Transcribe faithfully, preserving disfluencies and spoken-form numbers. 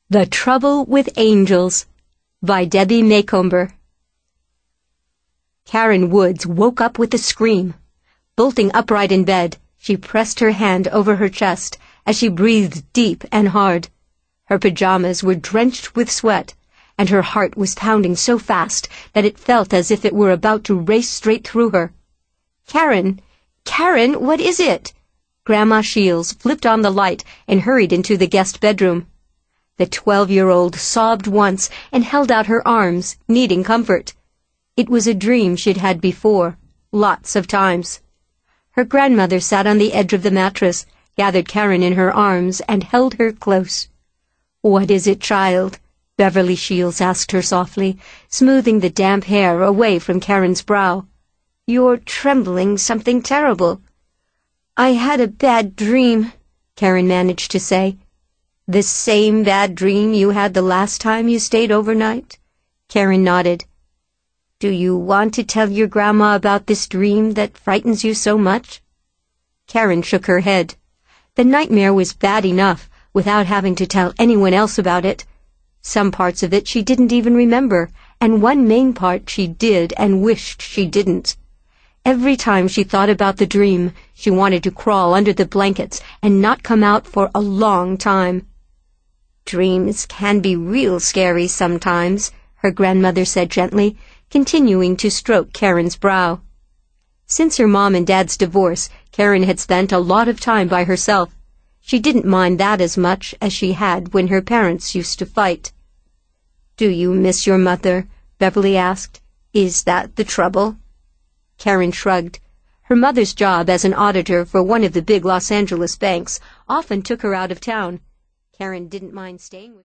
The Trouble with Angels by Debbie Macomber. Karen Woods woke up with a scream. Bolting upright in bed, she pressed her hand over her chest as she breathed deep and hard. Her pajamas were drenched with sweat, and her heart was pounding so fast that it felt as if it were about to race straight through her. "Karen! Karen, what is it?" Grandma Shields flipped on the light and hurried into the guest bedroom. The twelve-year-old sobbed once and held out her arms, needing comfort. It was a dream she'd had before, lots of times. Her grandmother sat on the edge of the mattress, gathered Karen in her arms, and held her close. "What is it, child?" Beverly Shields asked her softly, smoothing the damp hair away from Karen's brow. "You're trembling something terrible." "I had a bad dream," Karen managed to say. "The same bad dream you had the last time you stayed overnight?" Karen nodded. "Do you want to tell your grandma about this dream that frightens you so much?" Karen shook her head. The nightmare was bad enough without having to tell anyone else about it. Some parts of it she didn't even remember, and one main part she did and wished she didn't. Every time she thought about the dream, she wanted to crawl under the blankets and not come out for a long time. "Dreams can be real scary sometimes," her grandmother said gently, continuing to stroke Karen's brow. Since her mom and dad's divorce, Karen had spent a lot of time by herself. She didn't mind that as much as she had when her parents used to fight. "Do you miss your mother?" Beverly asked. "Is that the trouble?" Karen shrugged. Her mother's job as an auditor for one of the big Los Angeles banks often took her out of town. Karen didn't mind staying with